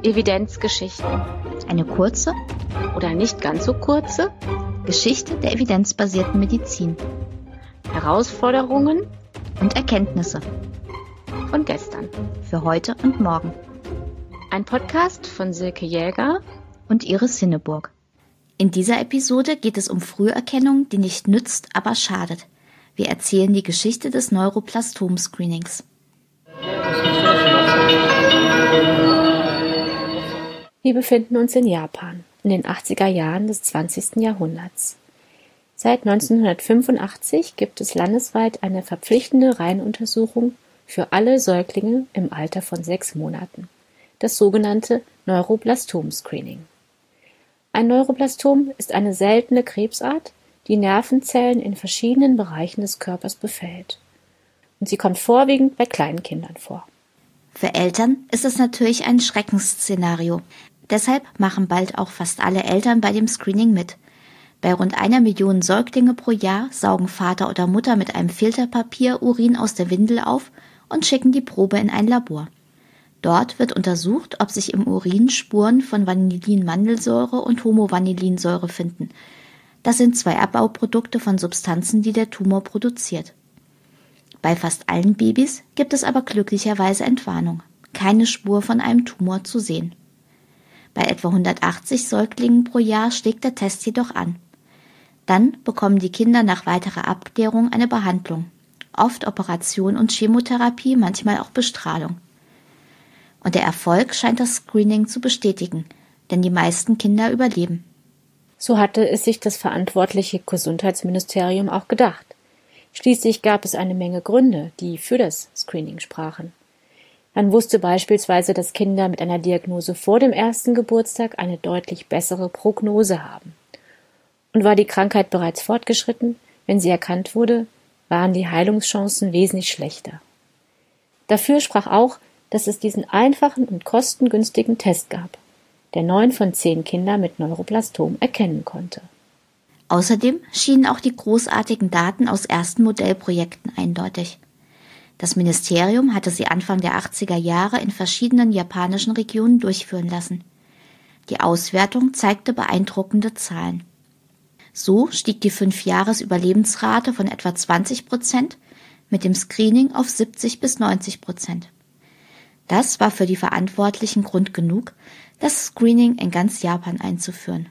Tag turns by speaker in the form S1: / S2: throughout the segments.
S1: Evidenzgeschichten.
S2: Eine kurze
S1: Oder nicht ganz so kurze
S2: Geschichte der evidenzbasierten Medizin.
S1: Herausforderungen
S2: Und Erkenntnisse
S1: von gestern.
S2: für heute und morgen.
S1: Ein Podcast von Silke Jäger
S2: Und Iris Hinneburg. In dieser Episode geht es um Früherkennung, die nicht nützt, aber schadet. Wir erzählen die Geschichte des Neuroblastom-Screenings.
S3: Wir befinden uns in Japan in den 80er Jahren des 20. Jahrhunderts. Seit 1985 gibt es landesweit eine verpflichtende Reihenuntersuchung für alle Säuglinge im Alter von 6 Monaten, das sogenannte Neuroblastom-Screening. Ein Neuroblastom ist eine seltene Krebsart, die Nervenzellen in verschiedenen Bereichen des Körpers befällt. Und sie kommt vorwiegend bei kleinen Kindern vor.
S2: Für Eltern ist es natürlich ein Schreckensszenario. Deshalb machen bald auch fast alle Eltern bei dem Screening mit. Bei rund 1 Million Säuglinge pro Jahr saugen Vater oder Mutter mit einem Filterpapier Urin aus der Windel auf und schicken die Probe in ein Labor. Dort wird untersucht, ob sich im Urin Spuren von Vanillin-Mandelsäure und Homovanillinsäure finden. Das sind 2 Abbauprodukte von Substanzen, die der Tumor produziert. Bei fast allen Babys gibt es aber glücklicherweise Entwarnung. Keine Spur von einem Tumor zu sehen. Bei etwa 180 Säuglingen pro Jahr schlägt der Test jedoch an. Dann bekommen die Kinder nach weiterer Abklärung eine Behandlung. Oft Operation und Chemotherapie, manchmal auch Bestrahlung. Und der Erfolg scheint das Screening zu bestätigen, denn die meisten Kinder überleben.
S3: So hatte es sich das verantwortliche Gesundheitsministerium auch gedacht. Schließlich gab es eine Menge Gründe, die für das Screening sprachen. Man wusste beispielsweise, dass Kinder mit einer Diagnose vor dem 1. Geburtstag eine deutlich bessere Prognose haben. Und war die Krankheit bereits fortgeschritten, wenn sie erkannt wurde, waren die Heilungschancen wesentlich schlechter. Dafür sprach auch, dass es diesen einfachen und kostengünstigen Test gab, der 9 von 10 Kinder mit Neuroblastom erkennen konnte.
S2: Außerdem schienen auch die großartigen Daten aus ersten Modellprojekten eindeutig. Das Ministerium hatte sie Anfang der 80er Jahre in verschiedenen japanischen Regionen durchführen lassen. Die Auswertung zeigte beeindruckende Zahlen. So stieg die 5-Jahres-Überlebensrate von etwa 20% mit dem Screening auf 70-90%. Das war für die Verantwortlichen Grund genug, das Screening in ganz Japan einzuführen.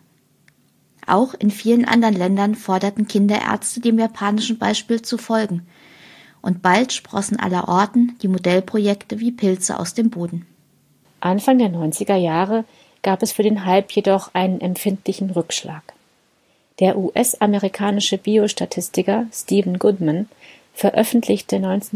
S2: Auch in vielen anderen Ländern forderten Kinderärzte, dem japanischen Beispiel zu folgen. Und bald sprossen allerorten die Modellprojekte wie Pilze aus dem Boden.
S3: Anfang der 90er Jahre gab es für den Hype jedoch einen empfindlichen Rückschlag. Der US-amerikanische Biostatistiker Stephen Goodman veröffentlichte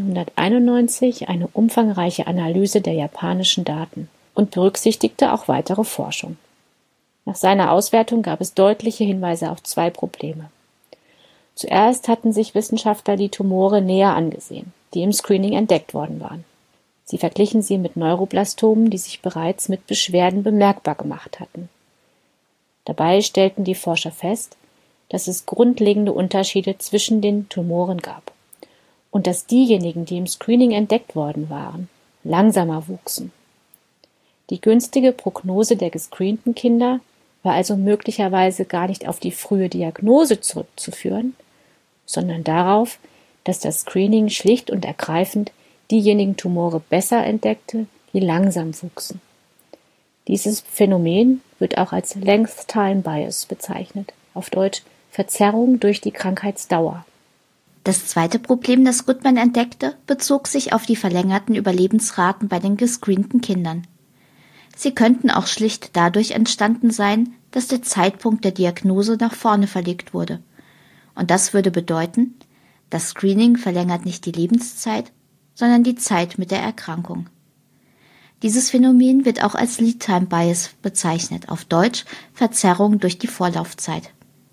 S3: 1991 eine umfangreiche Analyse der japanischen Daten und berücksichtigte auch weitere Forschung. Nach seiner Auswertung gab es deutliche Hinweise auf 2 Probleme. Zuerst hatten sich Wissenschaftler die Tumore näher angesehen, die im Screening entdeckt worden waren. Sie verglichen sie mit Neuroblastomen, die sich bereits mit Beschwerden bemerkbar gemacht hatten. Dabei stellten die Forscher fest, dass es grundlegende Unterschiede zwischen den Tumoren gab und dass diejenigen, die im Screening entdeckt worden waren, langsamer wuchsen. Die günstige Prognose der gescreenten Kinder war also möglicherweise gar nicht auf die frühe Diagnose zurückzuführen, sondern darauf, dass das Screening schlicht und ergreifend diejenigen Tumore besser entdeckte, die langsam wuchsen. Dieses Phänomen wird auch als Length Time Bias bezeichnet, auf Deutsch Verzerrung durch die Krankheitsdauer.
S2: Das zweite Problem, das Goodman entdeckte, bezog sich auf die verlängerten Überlebensraten bei den gescreenten Kindern. Sie könnten auch schlicht dadurch entstanden sein, dass der Zeitpunkt der Diagnose nach vorne verlegt wurde. Und das würde bedeuten, das Screening verlängert nicht die Lebenszeit, sondern die Zeit mit der Erkrankung. Dieses Phänomen wird auch als Lead Time Bias bezeichnet, auf Deutsch Verzerrung durch die Vorlaufzeit.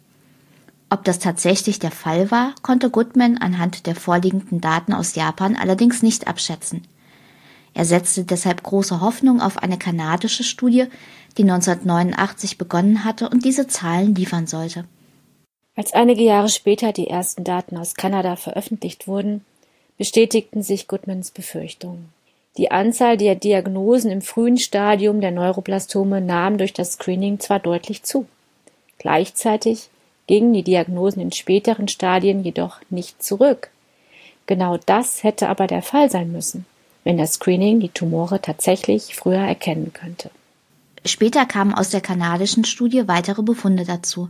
S2: Ob das tatsächlich der Fall war, konnte Goodman anhand der vorliegenden Daten aus Japan allerdings nicht abschätzen. Er setzte deshalb große Hoffnung auf eine kanadische Studie, die 1989 begonnen hatte und diese Zahlen liefern sollte.
S3: Als einige Jahre später die ersten Daten aus Kanada veröffentlicht wurden, bestätigten sich Goodmans Befürchtungen. Die Anzahl der Diagnosen im frühen Stadium der Neuroblastome nahm durch das Screening zwar deutlich zu. Gleichzeitig gingen die Diagnosen in späteren Stadien jedoch nicht zurück. Genau das hätte aber der Fall sein müssen, wenn das Screening die Tumore tatsächlich früher erkennen könnte.
S2: Später kamen aus der kanadischen Studie weitere Befunde dazu.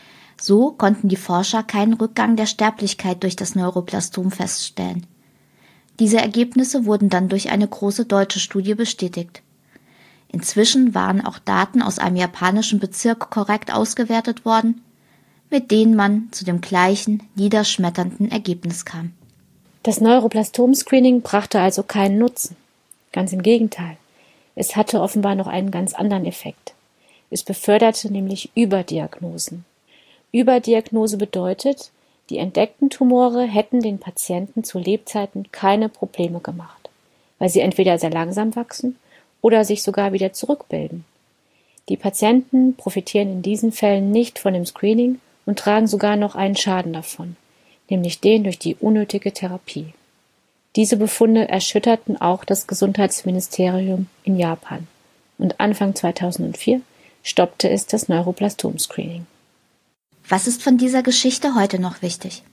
S2: So konnten die Forscher keinen Rückgang der Sterblichkeit durch das Neuroblastom feststellen. Diese Ergebnisse wurden dann durch eine große deutsche Studie bestätigt. Inzwischen waren auch Daten aus einem japanischen Bezirk korrekt ausgewertet worden, mit denen man zu dem gleichen, niederschmetternden Ergebnis kam.
S3: Das Neuroblastom-Screening brachte also keinen Nutzen. Ganz im Gegenteil. Es hatte offenbar noch einen ganz anderen Effekt. Es beförderte nämlich Überdiagnosen. Überdiagnose bedeutet, die entdeckten Tumore hätten den Patienten zu Lebzeiten keine Probleme gemacht, weil sie entweder sehr langsam wachsen oder sich sogar wieder zurückbilden. Die Patienten profitieren in diesen Fällen nicht von dem Screening und tragen sogar noch einen Schaden davon, nämlich den durch die unnötige Therapie. Diese Befunde erschütterten auch das Gesundheitsministerium in Japan und Anfang 2004 stoppte es das Neuroblastom-Screening.
S2: Was ist von dieser Geschichte heute noch wichtig?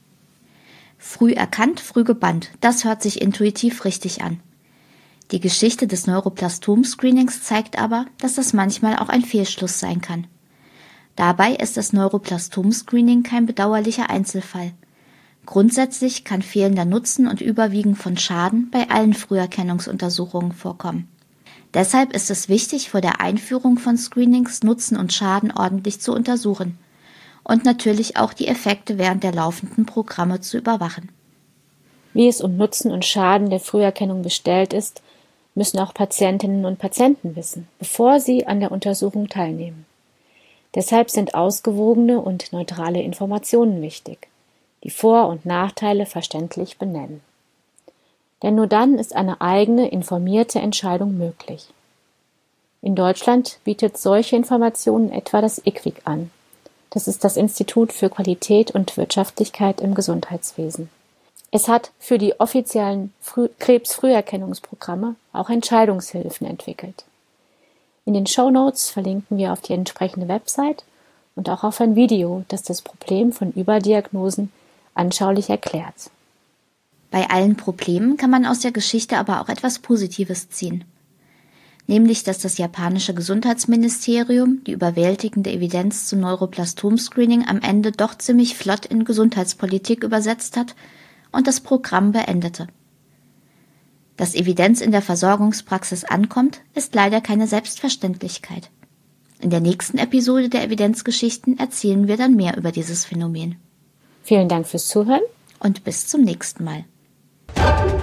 S2: Früh erkannt, früh gebannt, das hört sich intuitiv richtig an. Die Geschichte des Neuroblastom-Screenings zeigt aber, dass das manchmal auch ein Fehlschluss sein kann. Dabei ist das Neuroblastom-Screening kein bedauerlicher Einzelfall. Grundsätzlich kann fehlender Nutzen und Überwiegen von Schaden bei allen Früherkennungsuntersuchungen vorkommen. Deshalb ist es wichtig, vor der Einführung von Screenings Nutzen und Schaden ordentlich zu untersuchen und natürlich auch die Effekte während der laufenden Programme zu überwachen.
S3: Wie es um Nutzen und Schaden der Früherkennung bestellt ist, müssen auch Patientinnen und Patienten wissen, bevor sie an der Untersuchung teilnehmen. Deshalb sind ausgewogene und neutrale Informationen wichtig, die Vor- und Nachteile verständlich benennen. Denn nur dann ist eine eigene, informierte Entscheidung möglich. In Deutschland bietet solche Informationen etwa das IQWiG an. Das ist das Institut für Qualität und Wirtschaftlichkeit im Gesundheitswesen. Es hat für die offiziellen Krebsfrüherkennungsprogramme auch Entscheidungshilfen entwickelt. In den Shownotes verlinken wir auf die entsprechende Website und auch auf ein Video, das das Problem von Überdiagnosen anschaulich erklärt.
S2: Bei allen Problemen kann man aus der Geschichte aber auch etwas Positives ziehen. Nämlich, dass das japanische Gesundheitsministerium die überwältigende Evidenz zum Neuroblastom-Screening am Ende doch ziemlich flott in Gesundheitspolitik übersetzt hat und das Programm beendete. Dass Evidenz in der Versorgungspraxis ankommt, ist leider keine Selbstverständlichkeit. In der nächsten Episode der Evidenzgeschichten erzählen wir dann mehr über dieses Phänomen.
S3: Vielen Dank fürs Zuhören
S2: und bis zum nächsten Mal.